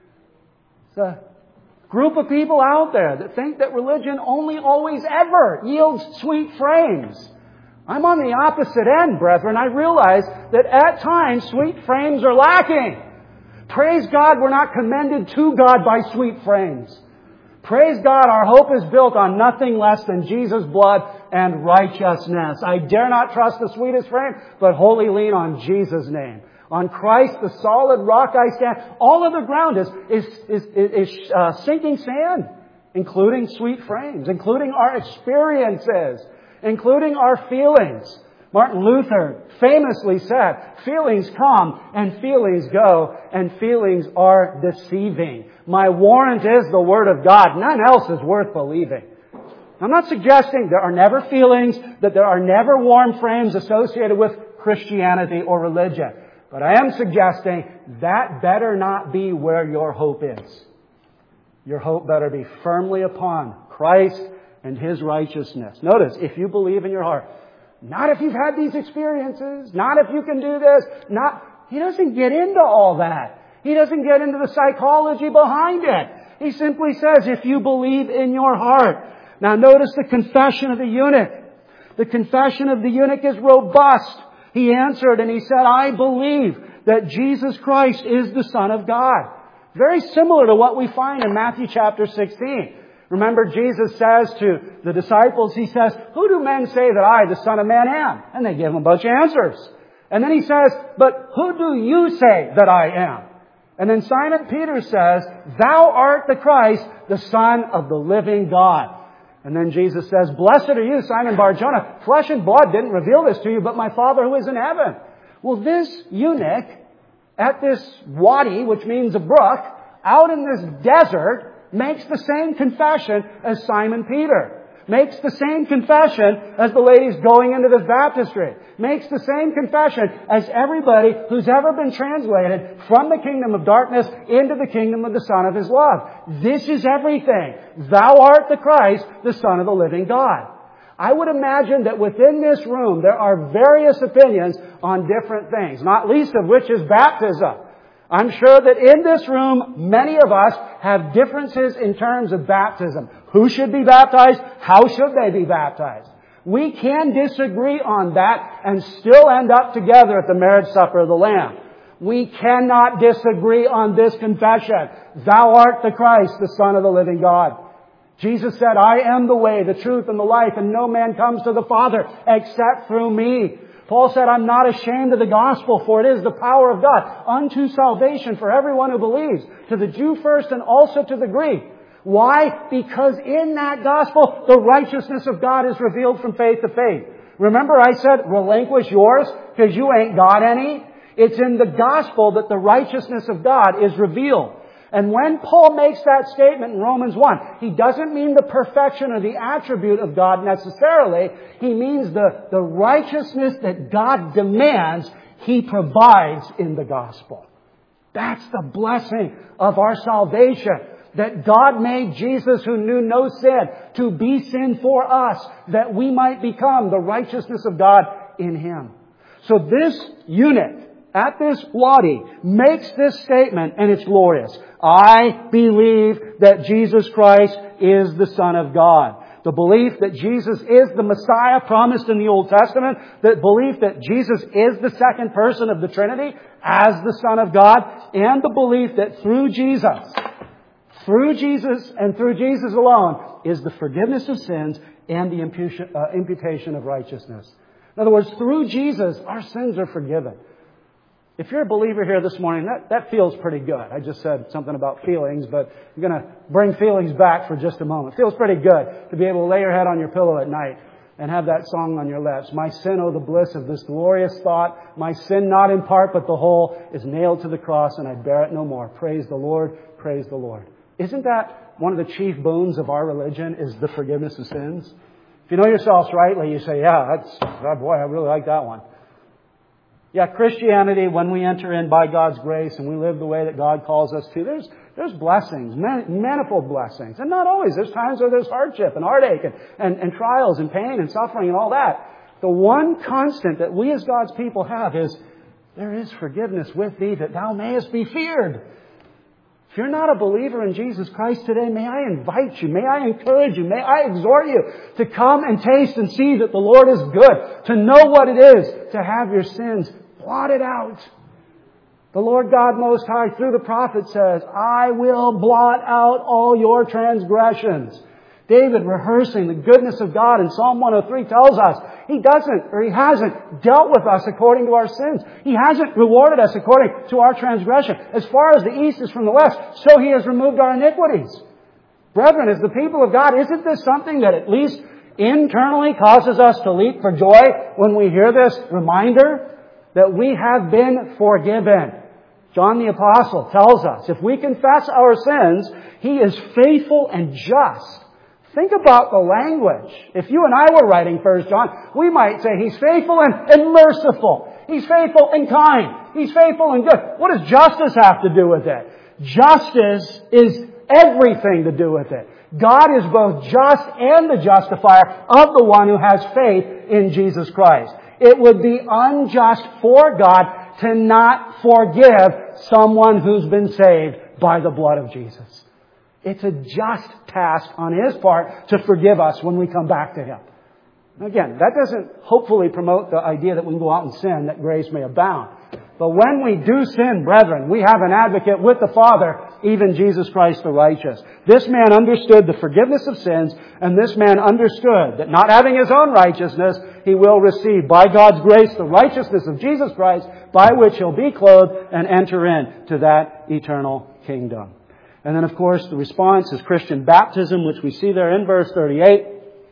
It's a group of people out there that think that religion only always ever yields sweet frames. I'm on the opposite end, brethren. I realize that at times sweet frames are lacking. Praise God, we're not commended to God by sweet frames. Praise God, our hope is built on nothing less than Jesus' blood and righteousness. I dare not trust the sweetest frame, but wholly lean on Jesus' name. On Christ, the solid rock I stand. All other ground is, is, is, is uh, sinking sand, including sweet frames, including our experiences, including our feelings. Martin Luther famously said, feelings come and feelings go, and feelings are deceiving. My warrant is the Word of God. None else is worth believing. I'm not suggesting there are never feelings, that there are never warm frames associated with Christianity or religion. But I am suggesting that better not be where your hope is. Your hope better be firmly upon Christ and His righteousness. Notice, if you believe in your heart, not if you've had these experiences, not if you can do this, not, he doesn't get into all that. He doesn't get into the psychology behind it. He simply says, if you believe in your heart. Now notice the confession of the eunuch. The confession of the eunuch is robust. He answered and he said, I believe that Jesus Christ is the Son of God. Very similar to what we find in Matthew chapter sixteen. Remember, Jesus says to the disciples, He says, who do men say that I, the Son of Man, am? And they give Him a bunch of answers. And then He says, but who do you say that I am? And then Simon Peter says, thou art the Christ, the Son of the living God. And then Jesus says, blessed are you, Simon Bar-Jonah. Flesh and blood didn't reveal this to you, but my Father who is in heaven. Well, this eunuch at this wadi, which means a brook, out in this desert, makes the same confession as Simon Peter. Makes the same confession as the ladies going into this baptistry. Makes the same confession as everybody who's ever been translated from the kingdom of darkness into the kingdom of the Son of His love. This is everything. Thou art the Christ, the Son of the living God. I would imagine that within this room there are various opinions on different things, not least of which is baptism. I'm sure that in this room, many of us have differences in terms of baptism. Who should be baptized? How should they be baptized? We can disagree on that and still end up together at the marriage supper of the Lamb. We cannot disagree on this confession. Thou art the Christ, the Son of the living God. Jesus said, I am the way, the truth, and the life, and no man comes to the Father except through me. Paul said, I'm not ashamed of the gospel, for it is the power of God unto salvation for everyone who believes, to the Jew first and also to the Greek. Why? Because in that gospel, the righteousness of God is revealed from faith to faith. Remember I said, relinquish yours, because you ain't got any? It's in the gospel that the righteousness of God is revealed. And when Paul makes that statement in Romans one, he doesn't mean the perfection or the attribute of God necessarily. He means the, the righteousness that God demands He provides in the gospel. That's the blessing of our salvation. That God made Jesus, who knew no sin, to be sin for us, that we might become the righteousness of God in Him. So this eunuch at this wadi makes this statement, and it's glorious. I believe that Jesus Christ is the Son of God. The belief that Jesus is the Messiah promised in the Old Testament, the belief that Jesus is the second person of the Trinity as the Son of God, and the belief that through Jesus, through Jesus and through Jesus alone, is the forgiveness of sins and the imputation, uh, imputation of righteousness. In other words, through Jesus, our sins are forgiven. If you're a believer here this morning, that, that feels pretty good. I just said something about feelings, but I'm going to bring feelings back for just a moment. It feels pretty good to be able to lay your head on your pillow at night and have that song on your lips. My sin, oh the bliss of this glorious thought. My sin, not in part but the whole, is nailed to the cross and I bear it no more. Praise the Lord, praise the Lord. Isn't that one of the chief boons of our religion, is the forgiveness of sins? If you know yourselves rightly, you say, yeah, that's, oh boy, I really like that one. Yeah, Christianity, when we enter in by God's grace and we live the way that God calls us to, there's there's blessings, manifold blessings. And not always. There's times where there's hardship and heartache and, and, and trials and pain and suffering and all that. The one constant that we as God's people have is, there is forgiveness with thee that thou mayest be feared. If you're not a believer in Jesus Christ today, may I invite you, may I encourage you, may I exhort you to come and taste and see that the Lord is good, to know what it is to have your sins blotted out. The Lord God Most High, through the prophet, says, I will blot out all your transgressions. David, rehearsing the goodness of God in Psalm one oh three, tells us He doesn't, or He hasn't dealt with us according to our sins. He hasn't rewarded us according to our transgression. As far as the east is from the west, so He has removed our iniquities. Brethren, as the people of God, isn't this something that at least internally causes us to leap for joy when we hear this reminder that we have been forgiven? John the Apostle tells us, if we confess our sins, He is faithful and just. Think about the language. If you and I were writing First John, we might say He's faithful and, and merciful. He's faithful and kind. He's faithful and good. What does justice have to do with it? Justice is everything to do with it. God is both just and the justifier of the one who has faith in Jesus Christ. It would be unjust for God to not forgive someone who's been saved by the blood of Jesus. It's a just task on His part to forgive us when we come back to Him. Again, that doesn't hopefully promote the idea that we can go out and sin, that grace may abound. But when we do sin, brethren, we have an advocate with the Father, even Jesus Christ the righteous. This man understood the forgiveness of sins, and this man understood that not having his own righteousness, he will receive by God's grace the righteousness of Jesus Christ, by which he'll be clothed and enter into that eternal kingdom. And then, of course, the response is Christian baptism, which we see there in verse thirty-eight.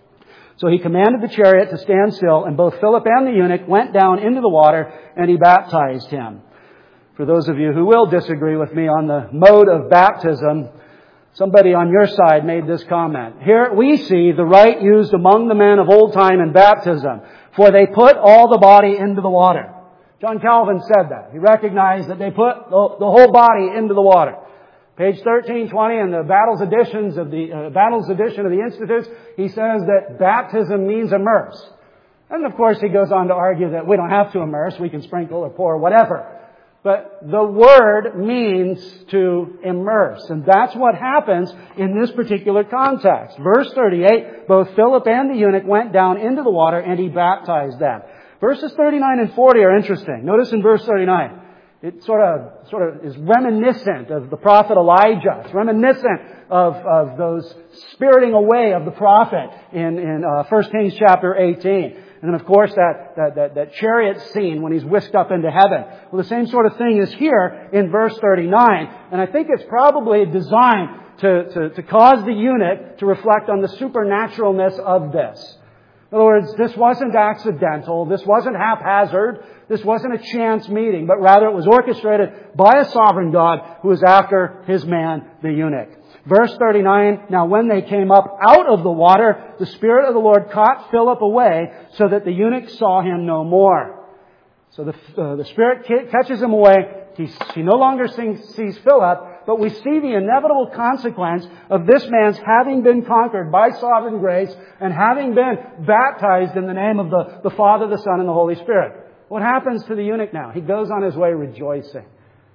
So he commanded the chariot to stand still, and both Philip and the eunuch went down into the water, and he baptized him. For those of you who will disagree with me on the mode of baptism, somebody on your side made this comment. Here we see the rite used among the men of old time in baptism, for they put all the body into the water. John Calvin said that. He recognized that they put the, the whole body into the water. Page thirteen twenty in the Battles editions of the uh, Battles edition of the Institutes, he says that baptism means immerse. And of course he goes on to argue that we don't have to immerse, we can sprinkle or pour or whatever. But the word means to immerse. And that's what happens in this particular context. Verse thirty-eight, both Philip and the eunuch went down into the water and he baptized them. Verses thirty-nine and forty are interesting. Notice in verse thirty-nine. It sort of, sort of is reminiscent of the prophet Elijah. It's reminiscent of, of those spiriting away of the prophet in, in uh, First Kings chapter eighteen. And then, of course, that, that, that, that chariot scene when he's whisked up into heaven. Well, the same sort of thing is here in verse thirty-nine. And I think it's probably designed to, to, to cause the eunuch to reflect on the supernaturalness of this. In other words, this wasn't accidental. This wasn't haphazard. This wasn't a chance meeting, but rather it was orchestrated by a sovereign God who was after His man, the eunuch. Verse thirty-nine, now when they came up out of the water, the Spirit of the Lord caught Philip away so that the eunuch saw him no more. So the, uh, the Spirit catches him away. He, he no longer sees, sees Philip, but we see the inevitable consequence of this man's having been conquered by sovereign grace and having been baptized in the name of the, the Father, the Son, and the Holy Spirit. What happens to the eunuch now? He goes on his way rejoicing.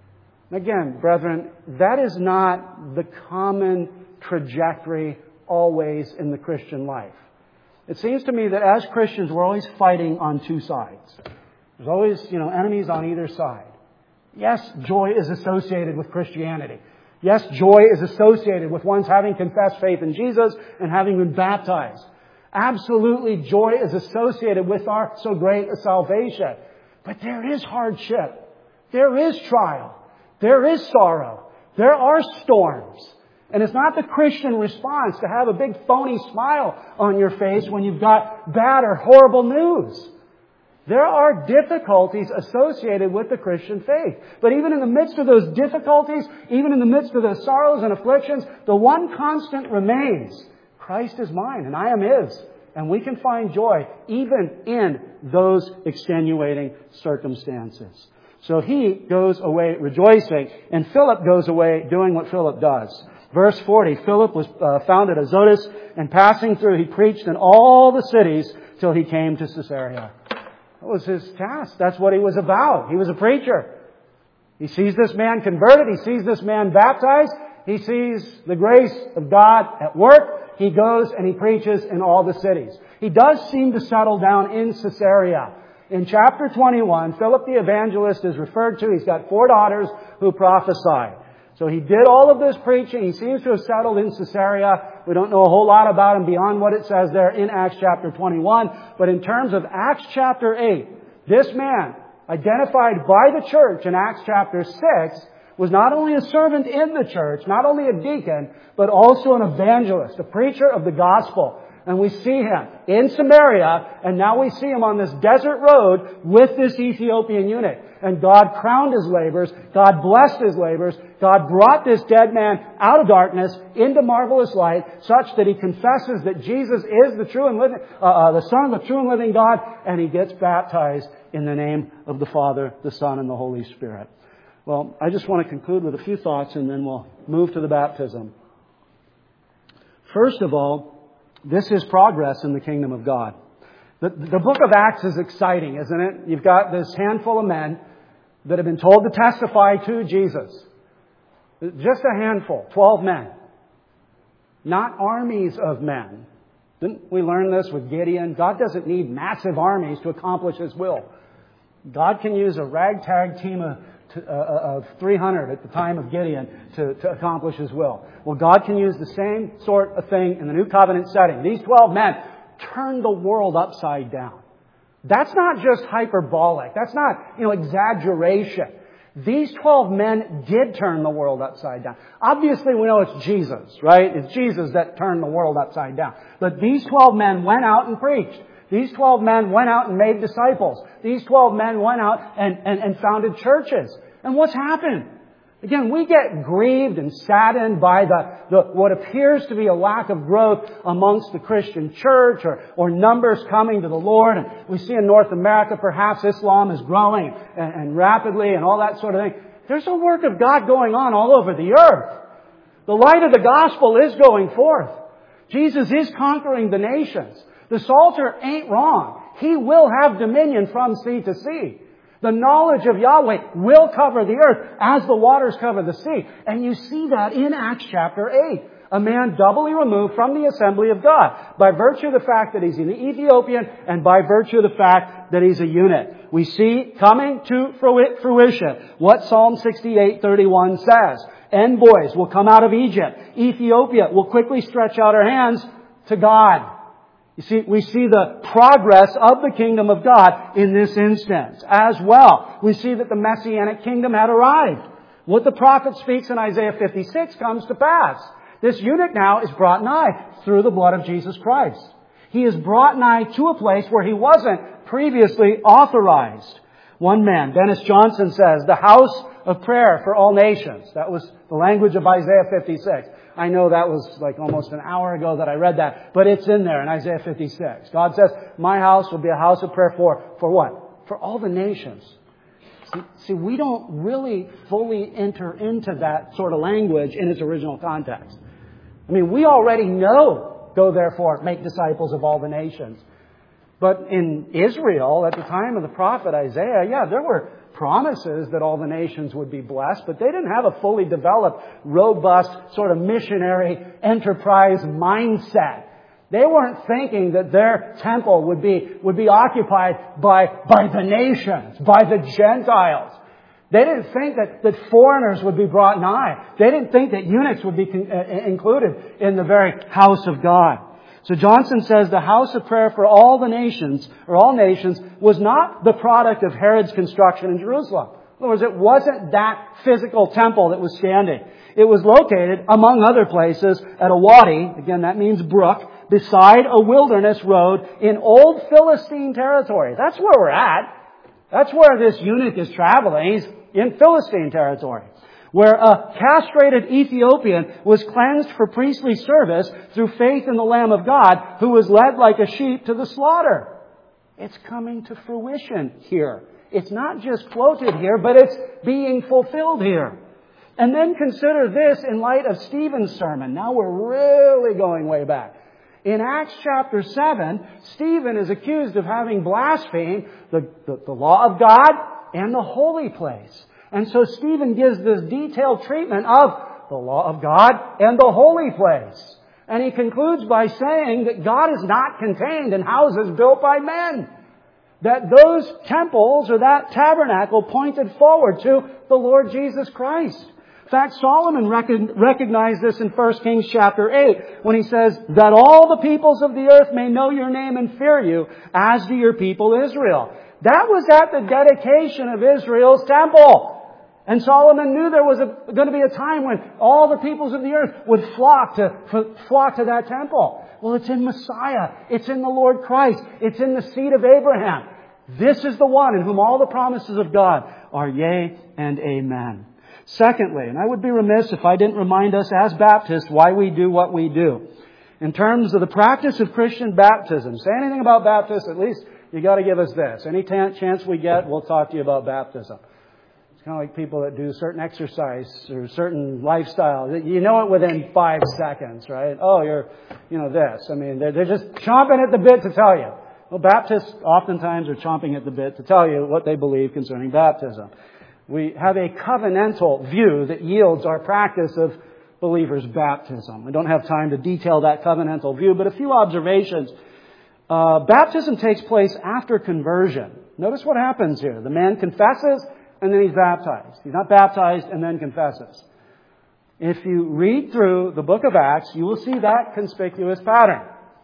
Again, brethren, that is not the common trajectory always in the Christian life. It seems to me that as Christians, we're always fighting on two sides. There's always, you know, enemies on either side. Yes, joy is associated with Christianity. Yes, joy is associated with one's having confessed faith in Jesus and having been baptized. Absolutely, joy is associated with our so great a salvation. But there is hardship. There is trial. There is sorrow. There are storms. And it's not the Christian response to have a big phony smile on your face when you've got bad or horrible news. There are difficulties associated with the Christian faith. But even in the midst of those difficulties, even in the midst of those sorrows and afflictions, the one constant remains. Christ is mine and I am His. And we can find joy even in those extenuating circumstances. So he goes away rejoicing, and Philip goes away doing what Philip does. Verse forty, Philip was uh, found at Azotus, and passing through, he preached in all the cities till he came to Caesarea. That was his task. That's what he was about. He was a preacher. He sees this man converted. He sees this man baptized. He sees the grace of God at work. He goes and he preaches in all the cities. He does seem to settle down in Caesarea. In chapter twenty-one, Philip the evangelist is referred to. He's got four daughters who prophesy. So he did all of this preaching. He seems to have settled in Caesarea. We don't know a whole lot about him beyond what it says there in Acts chapter twenty-one. But in terms of Acts chapter eight, this man, identified by the church in Acts chapter six, was not only a servant in the church, not only a deacon, but also an evangelist, a preacher of the gospel. And we see him in Samaria, and now we see him on this desert road with this Ethiopian eunuch. And God crowned his labors. God blessed his labors. God brought this dead man out of darkness into marvelous light, such that he confesses that Jesus is the true and living, uh, uh, the Son of the true and living God, and he gets baptized in the name of the Father, the Son, and the Holy Spirit. Well, I just want to conclude with a few thoughts, and then we'll move to the baptism. First of all, this is progress in the kingdom of God. The, the book of Acts is exciting, isn't it? You've got this handful of men that have been told to testify to Jesus. Just a handful, twelve men. Not armies of men. Didn't we learn this with Gideon? God doesn't need massive armies to accomplish His will. God can use a ragtag team of To, uh, of three hundred at the time of Gideon to, to accomplish His will. Well, God can use the same sort of thing in the New Covenant setting. These twelve men turned the world upside down. That's not just hyperbolic. That's not, you know, exaggeration. These twelve men did turn the world upside down. Obviously, we know it's Jesus, right? It's Jesus that turned the world upside down. But these twelve men went out and preached. These twelve men went out and made disciples. These twelve men went out and, and, and founded churches. And what's happened? Again, we get grieved and saddened by the, the what appears to be a lack of growth amongst the Christian church, or, or numbers coming to the Lord. And we see in North America perhaps Islam is growing and, and rapidly and all that sort of thing. There's a work of God going on all over the earth. The light of the gospel is going forth. Jesus is conquering the nations. The Psalter ain't wrong. He will have dominion from sea to sea. The knowledge of Yahweh will cover the earth as the waters cover the sea. And you see that in Acts chapter eight. A man doubly removed from the assembly of God by virtue of the fact that he's an Ethiopian and by virtue of the fact that he's a eunuch. We see coming to fruition what Psalm sixty-eight thirty-one says. Envoys will come out of Egypt. Ethiopia will quickly stretch out her hands to God. You see, we see the progress of the kingdom of God in this instance as well. We see that the Messianic kingdom had arrived. What the prophet speaks in Isaiah fifty-six comes to pass. This eunuch now is brought nigh through the blood of Jesus Christ. He is brought nigh to a place where he wasn't previously authorized. One man, Dennis Johnson, says, the house of prayer for all nations. That was the language of Isaiah fifty-six. I know that was like almost an hour ago that I read that, but it's in there in Isaiah fifty-six. God says, my house will be a house of prayer for, for what? For all the nations. See, see, we don't really fully enter into that sort of language in its original context. I mean, we already know, go therefore, make disciples of all the nations. But in Israel, at the time of the prophet Isaiah, yeah, there were promises that all the nations would be blessed, but they didn't have a fully developed, robust, sort of missionary enterprise mindset. They weren't thinking that their temple would be, would be occupied by, by the nations, by the Gentiles. They didn't think that, that foreigners would be brought nigh. They didn't think that eunuchs would be con- uh, included in the very house of God. So Johnson says the house of prayer for all the nations, or all nations, was not the product of Herod's construction in Jerusalem. In other words, it wasn't that physical temple that was standing. It was located, among other places, at a wadi, again that means brook, beside a wilderness road in old Philistine territory. That's where we're at. That's where this eunuch is traveling. He's in Philistine territory, where a castrated Ethiopian was cleansed for priestly service through faith in the Lamb of God, who was led like a sheep to the slaughter. It's coming to fruition here. It's not just quoted here, but it's being fulfilled here. And then consider this in light of Stephen's sermon. Now we're really going way back. In Acts chapter seven, Stephen is accused of having blasphemed the, the, the law of God and the holy place. And so Stephen gives this detailed treatment of the law of God and the holy place. And he concludes by saying that God is not contained in houses built by men. That those temples or that tabernacle pointed forward to the Lord Jesus Christ. In fact, Solomon recognized this in First Kings chapter eight when he says, that all the peoples of the earth may know your name and fear you, as do your people Israel. That was at the dedication of Israel's temple. And Solomon knew there was a, going to be a time when all the peoples of the earth would flock to, flock to that temple. Well, it's in Messiah. It's in the Lord Christ. It's in the seed of Abraham. This is the one in whom all the promises of God are yea and amen. Secondly, and I would be remiss if I didn't remind us as Baptists why we do what we do. In terms of the practice of Christian baptism, say anything about baptism, at least you got to give us this. Any t- chance we get, we'll talk to you about baptism. It's kind of like people that do certain exercise or certain lifestyle. You know it within five seconds, right? Oh, you're, you know, this. I mean, they're, they're just chomping at the bit to tell you. Well, Baptists oftentimes are chomping at the bit to tell you what they believe concerning baptism. We have a covenantal view that yields our practice of believers' baptism. I don't have time to detail that covenantal view, but a few observations. Uh, baptism takes place after conversion. Notice what happens here. The man confesses and then he's baptized. He's not baptized and then confesses. If you read through the book of Acts, you will see that conspicuous pattern.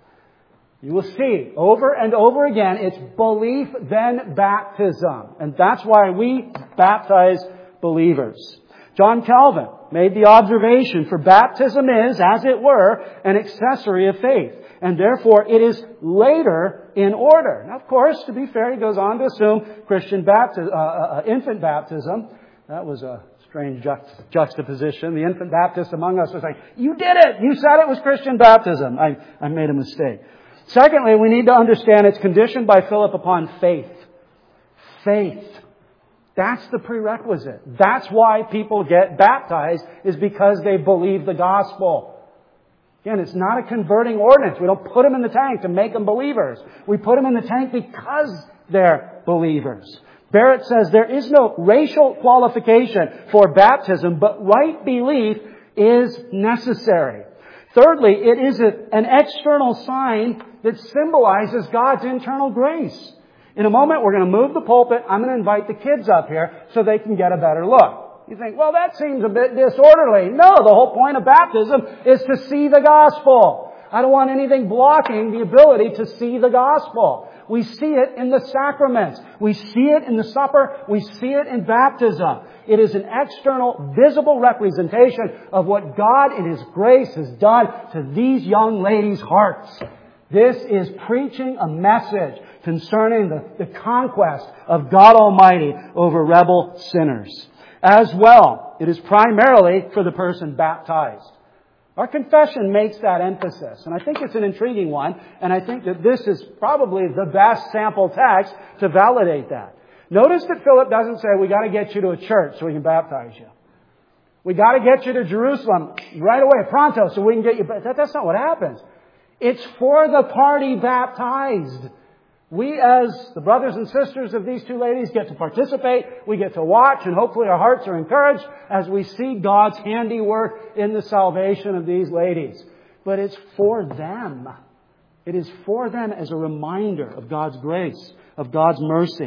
You will see over and over again, it's belief, then baptism. And that's why we baptize believers. John Calvin made the observation, for baptism is, as it were, an accessory of faith. And therefore, it is later in order. Now, of course, to be fair, he goes on to assume Christian baptism, uh, uh, infant baptism. That was a strange juxt- juxtaposition. The infant Baptist among us was like, you did it! You said it was Christian baptism. I, I made a mistake. Secondly, we need to understand it's conditioned by Philip upon faith. Faith. That's the prerequisite. That's why people get baptized, is because they believe the gospel. Again, it's not a converting ordinance. We don't put them in the tank to make them believers. We put them in the tank because they're believers. Barrett says there is no racial qualification for baptism, but right belief is necessary. Thirdly, it is a, an external sign that symbolizes God's internal grace. In a moment, we're going to move the pulpit. I'm going to invite the kids up here so they can get a better look. You think, well, that seems a bit disorderly. No, the whole point of baptism is to see the gospel. I don't want anything blocking the ability to see the gospel. We see it in the sacraments. We see it in the supper. We see it in baptism. It is an external, visible representation of what God in His grace has done to these young ladies' hearts. This is preaching a message concerning the, the conquest of God Almighty over rebel sinners. As well, it is primarily for the person baptized. Our confession makes that emphasis, and I think it's an intriguing one, and I think that this is probably the best sample text to validate that. Notice that Philip doesn't say, we got to get you to a church so we can baptize you. We got to get you to Jerusalem right away, pronto, so we can get you baptized. That's not what happens. It's for the party baptized. We, as the brothers and sisters of these two ladies, get to participate. We get to watch, and hopefully our hearts are encouraged as we see God's handiwork in the salvation of these ladies. But it's for them. It is for them as a reminder of God's grace, of God's mercy.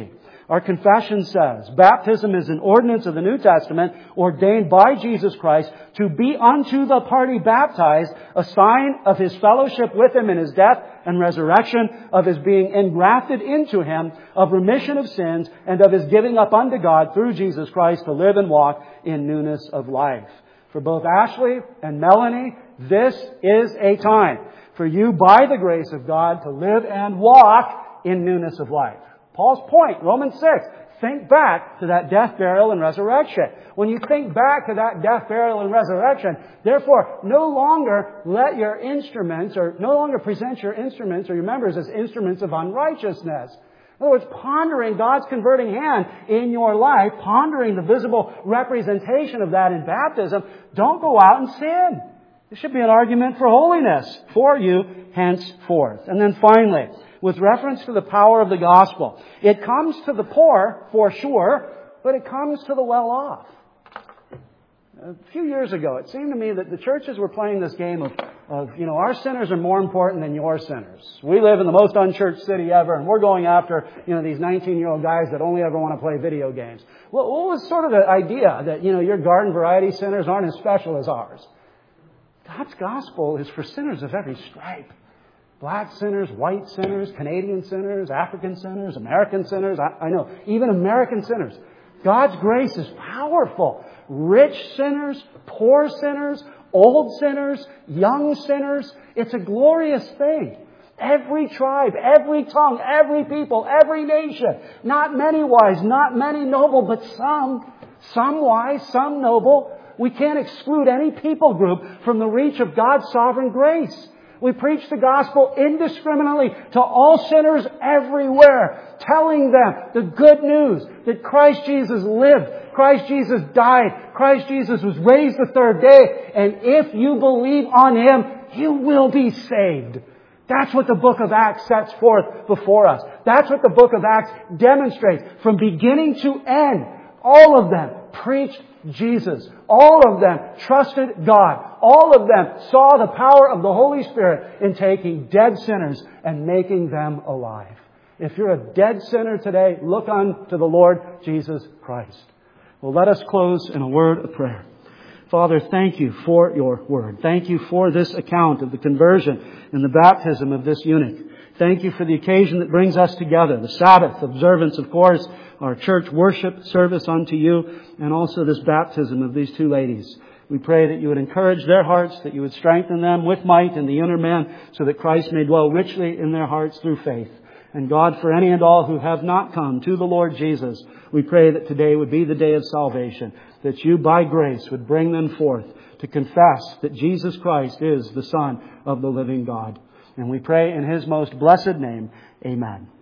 Our confession says, baptism is an ordinance of the New Testament ordained by Jesus Christ to be unto the party baptized a sign of His fellowship with Him in His death and resurrection, of His being engrafted into Him, of remission of sins, and of His giving up unto God through Jesus Christ to live and walk in newness of life. For both Ashley and Melanie, this is a time for you, by the grace of God, to live and walk in newness of life. Paul's point, Romans six, think back to that death, burial, and resurrection. When you think back to that death, burial, and resurrection, therefore, no longer let your instruments, or no longer present your instruments or your members as instruments of unrighteousness. In other words, pondering God's converting hand in your life, pondering the visible representation of that in baptism, don't go out and sin. This should be an argument for holiness for you henceforth. And then finally, with reference to the power of the gospel, it comes to the poor, for sure, but it comes to the well-off. A few years ago, it seemed to me that the churches were playing this game of, of, you know, our sinners are more important than your sinners. We live in the most unchurched city ever, and we're going after, you know, these nineteen-year-old guys that only ever want to play video games. Well, what was sort of the idea that, you know, your garden variety sinners aren't as special as ours? God's gospel is for sinners of every stripe. Black sinners, white sinners, Canadian sinners, African sinners, American sinners. I, I know, even American sinners. God's grace is powerful. Rich sinners, poor sinners, old sinners, young sinners. It's a glorious thing. Every tribe, every tongue, every people, every nation. Not many wise, not many noble, but some. Some wise, some noble. We can't exclude any people group from the reach of God's sovereign grace. We preach the gospel indiscriminately to all sinners everywhere, telling them the good news that Christ Jesus lived, Christ Jesus died, Christ Jesus was raised the third day, and if you believe on Him, you will be saved. That's what the book of Acts sets forth before us. That's what the book of Acts demonstrates. From beginning to end, all of them preached Jesus. All of them trusted God. All of them saw the power of the Holy Spirit in taking dead sinners and making them alive. If you're a dead sinner today, look unto the Lord Jesus Christ. Well, let us close in a word of prayer. Father, thank You for Your word. Thank You for this account of the conversion and the baptism of this eunuch. Thank You for the occasion that brings us together. The Sabbath observance, of course, our church worship service unto You, and also this baptism of these two ladies. We pray that You would encourage their hearts, that You would strengthen them with might in the inner man, so that Christ may dwell richly in their hearts through faith. And God, for any and all who have not come to the Lord Jesus, we pray that today would be the day of salvation, that You by grace would bring them forth to confess that Jesus Christ is the Son of the living God. And we pray in His most blessed name, amen.